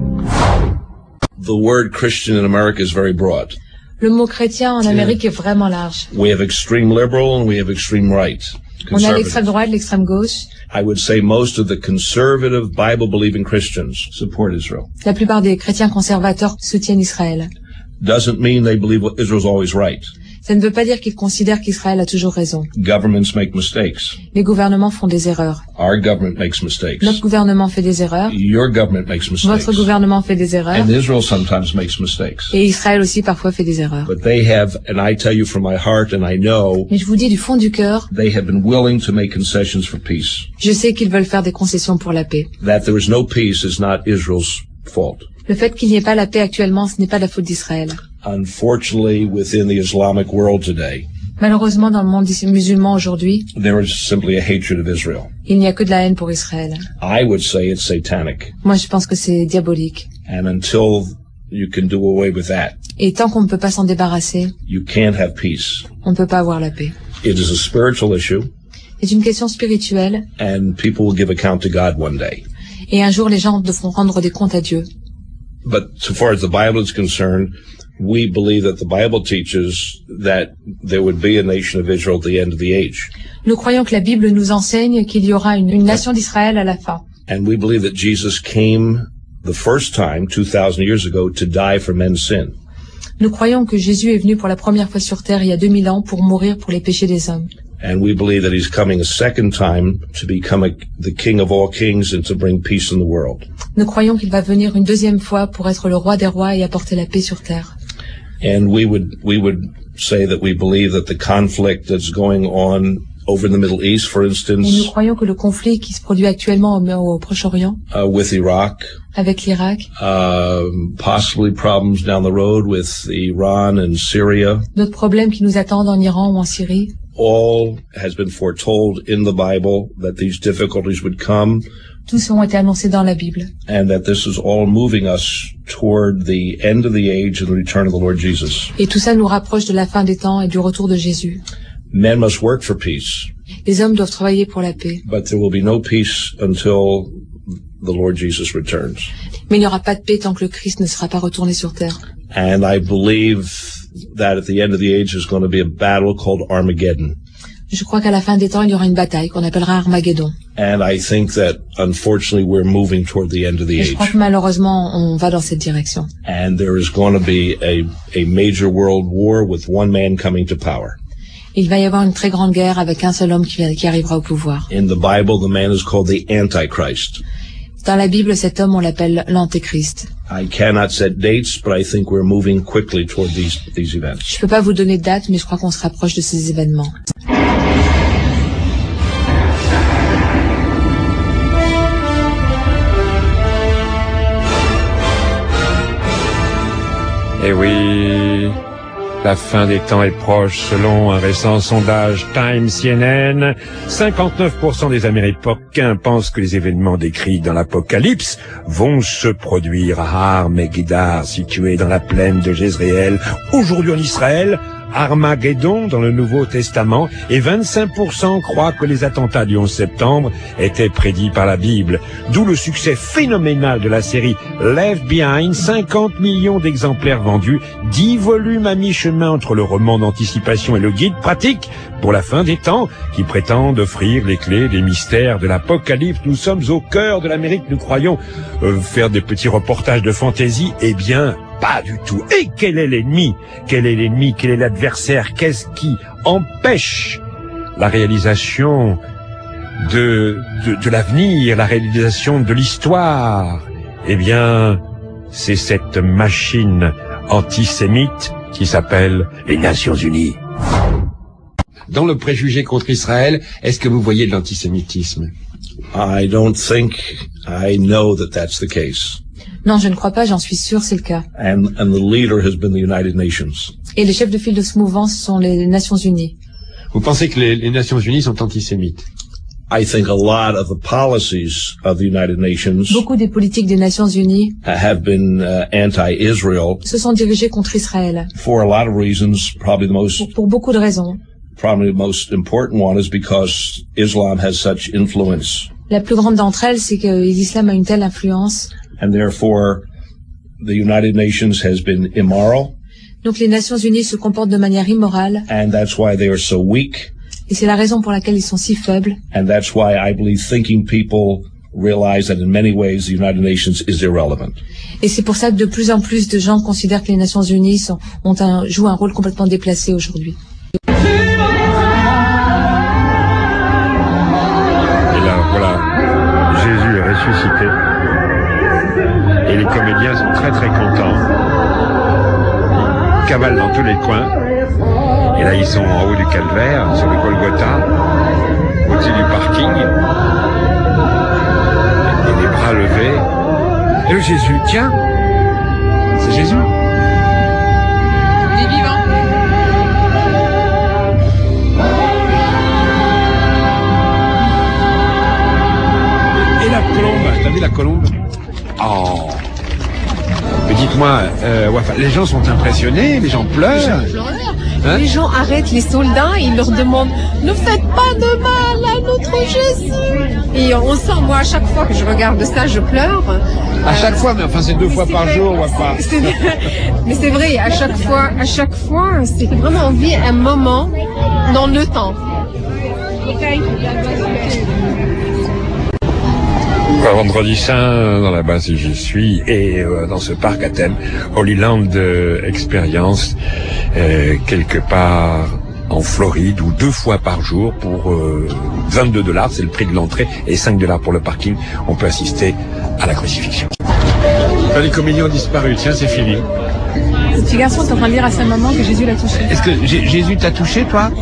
The word Christian in America is very broad. Le mot chrétien en Amérique est vraiment large. We have extreme liberal and we have extreme right. On a l'extrême droite, l'extrême gauche. I would say most of the conservative Bible-believing Christians support Israel. La plupart des chrétiens conservateurs soutiennent Israël. Doesn't mean they believe Israel's always right. Ça ne veut pas dire qu'ils considèrent qu'Israël a toujours raison. Governments make mistakes. Les gouvernements font des erreurs. Our government makes mistakes. Notre gouvernement fait des erreurs. Your government makes mistakes. Votre gouvernement fait des erreurs. And Israel sometimes makes mistakes. Et Israël aussi parfois fait des erreurs. But they have, and I tell you from my heart, and I know. Mais je vous dis du fond du cœur. They have been willing to make concessions for peace. Je sais qu'ils veulent faire des concessions pour la paix. That there is no peace is not Israel's fault. Le fait qu'il n'y ait pas la paix actuellement, ce n'est pas la faute d'Israël. Unfortunately, within the Islamic world today, malheureusement, dans le monde musulman aujourd'hui, there is simply a hatred of Israel. Il n'y a que de la haine pour Israël. I would say it's satanic. Moi, je pense que c'est diabolique. And until you can do away with that, et tant qu'on ne peut pas s'en débarrasser, you can't have peace. On ne peut pas avoir la paix. It is a spiritual issue. C'est une question spirituelle. And people will give account to God one day. Et un jour, les gens devront rendre des comptes à Dieu. But so far as the Bible is concerned, we believe that the Bible teaches that there would be a nation of Israel at the end of the age. Nous croyons que la Bible nous enseigne qu'il y aura une nation d'Israël à la fin. And we believe that Jesus came the first time 2000 years ago to die for men's sin. Nous croyons que Jésus est venu pour la première fois sur terre il y a 2000 ans pour mourir pour les péchés des hommes. And we believe that he's coming a second time to become the king of all kings and to bring peace in the world. Nous croyons qu'il va venir une deuxième fois pour être le roi des rois et apporter la paix sur terre. And we would say that we believe that the conflict that's going on over in the Middle East, for instance, et nous croyons que le conflit qui se produit actuellement au Proche-Orient, with Iraq, avec l'Irak, possibly problems down the road with Iran and Syria, d'autres problèmes qui nous attendent en Iran ou en Syrie, all has been foretold in the Bible that these difficulties would come. Tous ont été annoncés dans la Bible. And that this is all moving us toward the end of the age and the return of the Lord Jesus. Et tout ça nous rapproche de la fin des temps et du retour de Jésus. Men must work for peace. Les hommes doivent travailler pour la paix. But there will be no peace until the Lord Jesus returns. Mais il n'y aura pas de paix tant que le Christ ne sera pas retourné sur terre. And I believe that at the end of the age there's going to be a battle called Armageddon. Je crois qu'à la fin des temps, il y aura une bataille qu'on appellera Armageddon. And I think that, unfortunately, we're moving toward the end of the Et je age. crois que malheureusement, on va dans cette direction. And there is going to be a major world war with one man coming to power. Il va y avoir une très grande guerre avec un seul homme qui arrivera au pouvoir. In the Bible, the man is called the Antichrist. Dans la Bible, cet homme, on l'appelle l'Antéchrist. I cannot set dates, but I think we're moving quickly toward these events. Je peux pas vous donner de date, mais je crois qu'on se rapproche de ces événements. Eh oui, la fin des temps est proche. Selon un récent sondage Time CNN, 59% des Américains pensent que les événements décrits dans l'Apocalypse vont se produire à Har-Megiddo, situé dans la plaine de Jezréel, aujourd'hui en Israël, Armageddon dans le Nouveau Testament, et 25% croient que les attentats du 11 septembre étaient prédits par la Bible. D'où le succès phénoménal de la série Left Behind, 50 millions d'exemplaires vendus, 10 volumes à mi-chemin entre le roman d'anticipation et le guide pratique pour la fin des temps, qui prétendent offrir les clés des mystères de l'Apocalypse. Nous sommes au cœur de l'Amérique, nous croyons faire des petits reportages de fantaisie. Eh bien, pas du tout. Et quel est l'ennemi? Quel est l'ennemi? Quel est l'adversaire? Qu'est-ce qui empêche la réalisation de l'avenir, la réalisation de l'histoire? Eh bien, c'est cette machine antisémite qui s'appelle les Nations Unies. Dans le préjugé contre Israël, est-ce que vous voyez de l'antisémitisme? I don't think I know that that's the case. Non, je ne crois pas, j'en suis sûr, c'est le cas. And the leader has been the United Nations. Et les chefs de file de ce mouvement sont les Nations Unies. Vous pensez que les Nations Unies sont antisémites? I think a lot of the policies of the United Nations Beaucoup des politiques des Nations Unies have been anti-Israel se sont dirigées contre Israël. for a lot of reasons. Pour beaucoup de raisons. Probably the most important one is because Islam has such influence. La plus grande d'entre elles, c'est que l'islam a une telle influence. And therefore, the United Nations has been immoral. Donc les Nations Unies se comportent de manière immorale. And that's why they are so weak. Et c'est la raison pour laquelle ils sont si faibles. And that's why I believe thinking people realize that in many ways the United Nations is irrelevant. Et c'est pour ça que de plus en plus de gens considèrent que les Nations Unies jouent un rôle complètement déplacé aujourd'hui. Et là, voilà, Jésus est ressuscité. Et les comédiens sont très très contents. Ils cavalent dans tous les coins. Et là, ils sont en haut du calvaire, sur le Golgotha, au-dessus du parking. Et les bras levés. Et le Jésus, tiens, c'est Jésus. Il est vivant. Et la colombe, t'as vu la colombe? Oh. Mais dites-moi, les gens sont impressionnés, les gens pleurent. Hein? Les gens arrêtent les soldats et ils leur demandent « Ne faites pas de mal à notre Jésus !» Et on sent, moi, à chaque fois que je regarde ça, je pleure. À chaque fois, mais enfin c'est 2 fois par jour, Wafa. Mais c'est vrai, à chaque fois, c'est vraiment on vit un moment dans le temps. Vendredi Saint, dans la base où je suis, et dans ce parc à thème Holy Land Experience, quelque part en Floride, où 2 fois par jour pour $22, c'est le prix de l'entrée, et $5 pour le parking, on peut assister à la crucifixion. Les comédiens ont disparu, tiens, c'est fini. Ce petit garçon est en train de dire à sa maman que Jésus l'a touché. Est-ce que Jésus t'a touché, toi?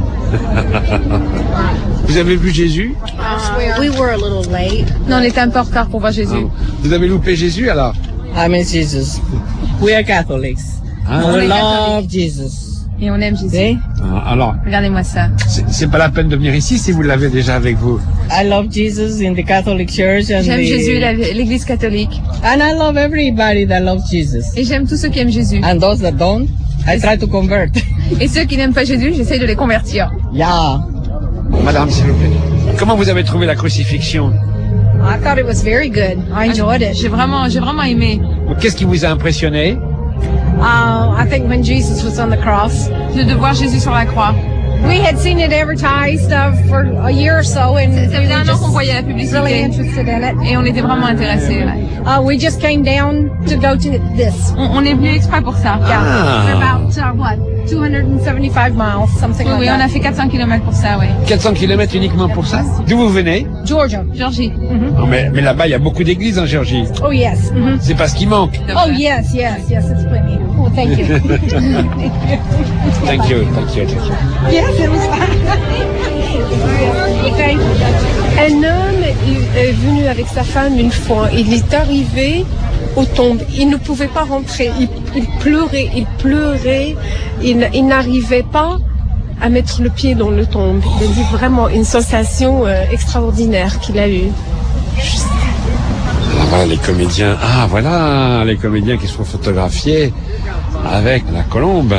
Vous avez vu Jésus? We were a little late. Non, on était un peu en retard pour voir Jésus. Vous avez loupé Jésus alors? I miss Jesus. We are Catholics. We love Jesus. Et on aime Jésus. Alors, regardez-moi ça. C'est pas la peine de venir ici si vous l'avez déjà avec vous. I love Jesus in the Catholic Church and j'aime Jésus l'Église catholique. And I love everybody that loves Jesus. Et j'aime tous ceux qui aiment Jésus. And those that don't, I try to convert. Et ceux qui n'aiment pas Jésus, j'essaie de les convertir. Yeah. Madame, s'il vous plaît. Comment vous avez trouvé la crucifixion? I thought it was very good. I enjoyed it. J'ai vraiment aimé. Qu'est-ce qui vous a impressionné? I think when Jesus was on the cross. De voir Jésus sur la croix. We had seen it advertised for a year or so, and ça faisait un an qu'on voyait la publicité, really interested in it. Et on était vraiment intéressés. We just came down to go to this. On est venu exprès pour ça. Yeah, about 275 miles, something like that. Oui, on a fait 400 km pour ça, oui. 400 km uniquement pour ça? D'où vous venez? Georgia. Georgie. Non, mais là-bas, il y a beaucoup d'églises en Géorgie. Oh yes. C'est pas ce qui manque. Oh yes, it's plenty. Oh, thank you. Thank you. Yes, it was fine. Okay. Un homme est venu avec sa femme une fois. Il est arrivé aux tombes. Il ne pouvait pas rentrer. Il pleurait. Il n'arrivait pas à mettre le pied dans le tombe. Il a dit vraiment une sensation extraordinaire qu'il a eue. Alors voilà les comédiens. Ah voilà les comédiens qui sont photographiés avec la colombe.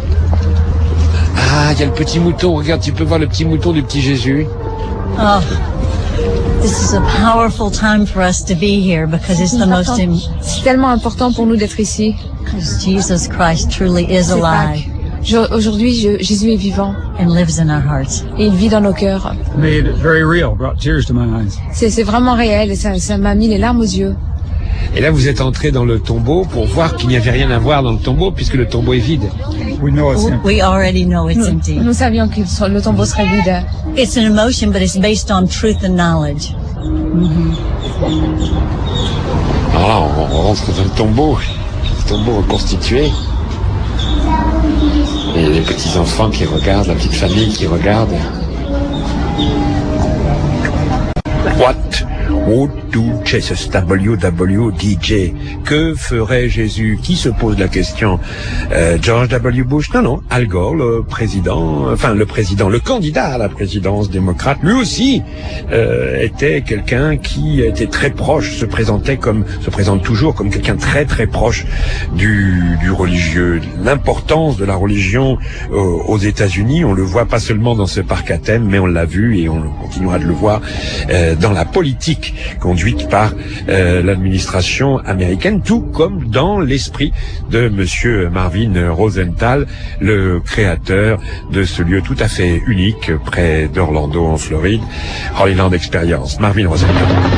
Ah, il y a le petit mouton. Regarde, tu peux voir le petit mouton du petit Jésus. Oh, this is a powerful time for us to be here because it's the most C'est tellement important pour nous d'être ici. Because Jesus Christ truly is alive. Aujourd'hui, Jésus est vivant. And lives in our hearts. Et il vit dans nos cœurs. Made it very real, brought tears to my eyes. C'est vraiment réel et ça m'a mis les larmes aux yeux. Et là, vous êtes entré dans le tombeau pour voir qu'il n'y avait rien à voir dans le tombeau puisque le tombeau est vide. We already know it's empty. Nous savions que le tombeau serait vide. It's an emotion, but it's based on truth and knowledge. Alors là, on rentre dans le tombeau reconstitué. Et les petits-enfants qui regardent, la petite famille qui regarde. What would do Jesus WWDJ? Que ferait Jésus? Qui se pose la question? George W. Bush? Non, Al Gore, le candidat à la présidence démocrate, lui aussi était quelqu'un qui était très proche, se présente toujours comme quelqu'un très très proche du religieux. L'importance de la religion aux États-Unis, on le voit pas seulement dans ce parc à thème, mais on l'a vu et on continuera de le voir dans la politique conduite par l'administration américaine, tout comme dans l'esprit de monsieur Marvin Rosenthal, le créateur de ce lieu tout à fait unique près d'Orlando en Floride, Holy Land Experience. Marvin Rosenthal.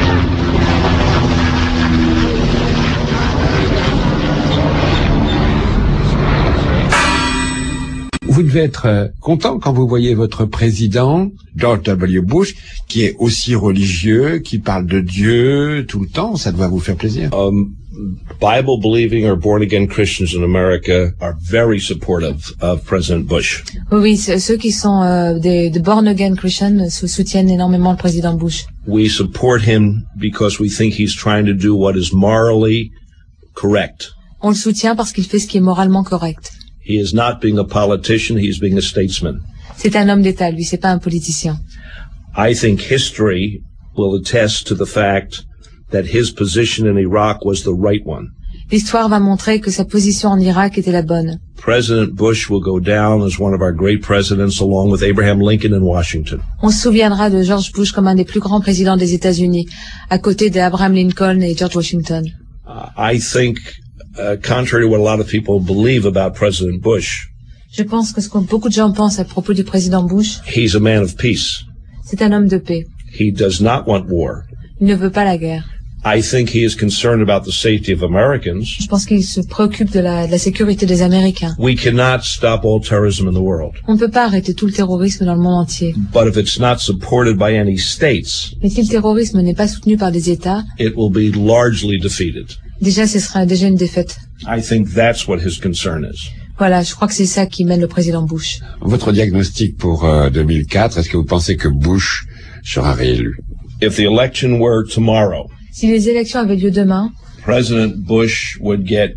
Vous devez être content quand vous voyez votre président, George W. Bush, qui est aussi religieux, qui parle de Dieu tout le temps. Ça doit vous faire plaisir. Bible-believing or born-again Christians in America are very supportive of President Bush. Oui, ceux qui sont des born-again Christians soutiennent énormément le président Bush. We support him because we think he's trying to do what is morally correct. On le soutient parce qu'il fait ce qui est moralement correct. He is not being a politician, he is being a statesman. C'est un homme d'État, lui, c'est pas un politicien. I think history will attest to the fact that his position in Iraq was the right one. L'histoire va montrer que sa position en Irak était la bonne. President Bush will go down as one of our great presidents along with Abraham Lincoln and Washington. On se souviendra de George Bush comme un des plus grands présidents des États-Unis, à côté d'Abraham Lincoln et George Washington. I think contrary to what a lot of people believe about President Bush, je pense que ce que beaucoup de gens pensent à propos du président Bush, he's a man of peace. C'est un homme de paix. He does not want war. Il ne veut pas la guerre. I think he is concerned about the safety of Americans. Je pense qu'il se préoccupe de la sécurité des Américains. We cannot stop all terrorism in the world. On ne peut pas arrêter tout le terrorisme dans le monde entier. But if it's not supported by any states, mais si le terrorisme n'est pas soutenu par des États, it will be largely defeated. Déjà, ce sera déjà une défaite. I think that's what his concern is. Voilà, je crois que c'est ça qui mène le président Bush. Votre diagnostic pour 2004, est-ce que vous pensez que Bush sera réélu? If the election were tomorrow, si les élections avaient lieu demain, President Bush would get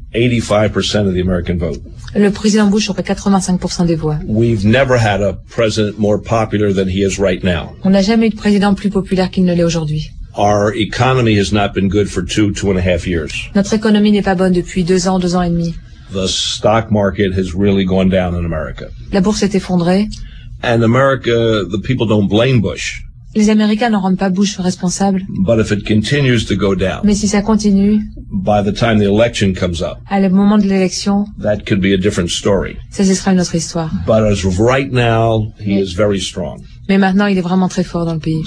85% of the American vote. Le président Bush aurait 85% des voix. We've never had a president more popular than he is right now. On n'a jamais eu de président plus populaire qu'il ne l'est aujourd'hui. Our economy has not been good for 2.5 years. Notre économie n'est pas bonne depuis 2 ans et demi. The stock market has really gone down in America. La bourse s'est effondrée. And America, the people don't blame Bush. Les Américains n'en rendent pas Bush responsable. But if it continues to go down, Mais si ça continue, by the time the election comes up, à le moment de l'élection, that could be a different story. Ça, ce sera une autre histoire. But as of right now, he is very strong. Mais maintenant, il est vraiment très fort dans le pays.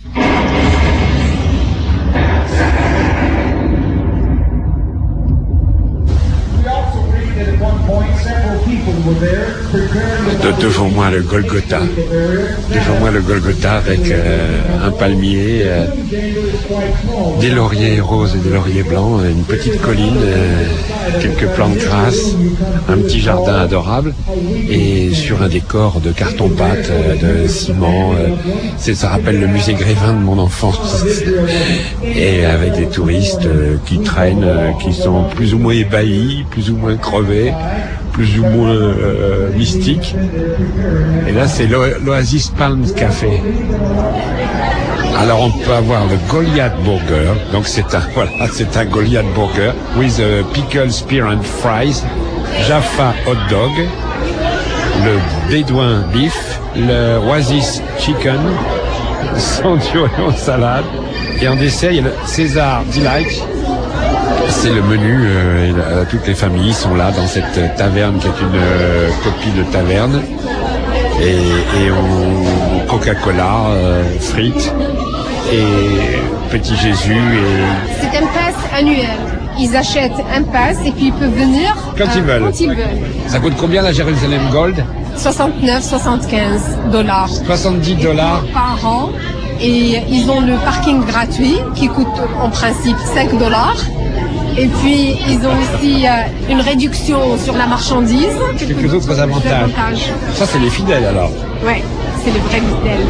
Devant moi le Golgotha. Devant moi le Golgotha avec un palmier, des lauriers roses et des lauriers blancs, une petite colline, quelques plantes grasses, un petit jardin adorable et sur un décor de carton-pâte, de ciment. Ça rappelle le musée Grévin de mon enfance. Et avec des touristes qui traînent, qui sont plus ou moins ébahis, plus ou moins crevés, plus ou moins mystique. Et là, c'est l'Oasis Palms Café. Alors, on peut avoir le Goliath Burger. Donc, c'est un Goliath Burger with pickle, spear and fries, Jaffa hot dog, le Bédouin beef, le Oasis chicken, Centurion salade, et en dessert, il y a le César Delight. C'est le menu, toutes les familles sont là dans cette taverne qui est une copie de taverne et on Coca-Cola, frites et petit Jésus et... C'est un pass annuel. Ils achètent un pass et puis ils peuvent venir quand ils veulent. Ça coûte combien la Jérusalem Gold? 69, 75 $. 70 $ par an. Et ils ont le parking gratuit qui coûte en principe 5 $. Et puis, ils ont aussi une réduction sur la marchandise. Quelques autres avantages. Ça, c'est les fidèles, alors. Ouais, c'est les vrais fidèles.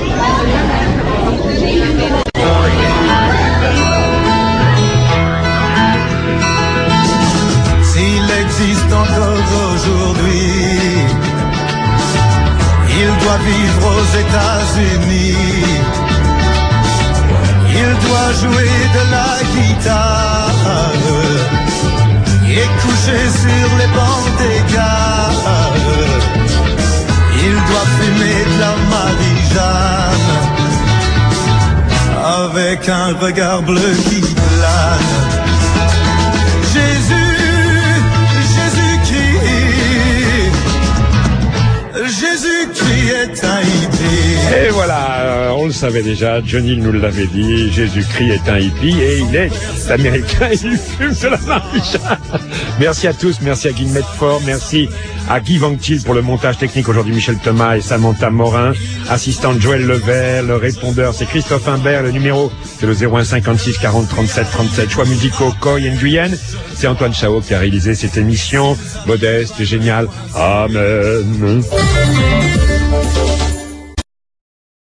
S'il existe encore aujourd'hui, il doit vivre aux États-Unis. Il doit jouer de la guitare et coucher sur les bancs des gares. Il doit fumer de la Marie-Jeanne avec un regard bleu qui plane. Jésus-Christ est un hippie. Et voilà, on le savait déjà, Johnny nous l'avait dit, Jésus-Christ est un hippie et il est américain et il fume de la Marie-Jeanne. Merci à tous, merci à Guy Medfort, merci à Guy Vanctil pour le montage technique, aujourd'hui Michel Thomas et Samantha Morin, assistante Joël Levert, le répondeur c'est Christophe Imbert, le numéro c'est le 01 56 40 37 37, choix musicaux Coy and Guyenne, c'est Antoine Chao qui a réalisé cette émission, modeste et géniale, amen.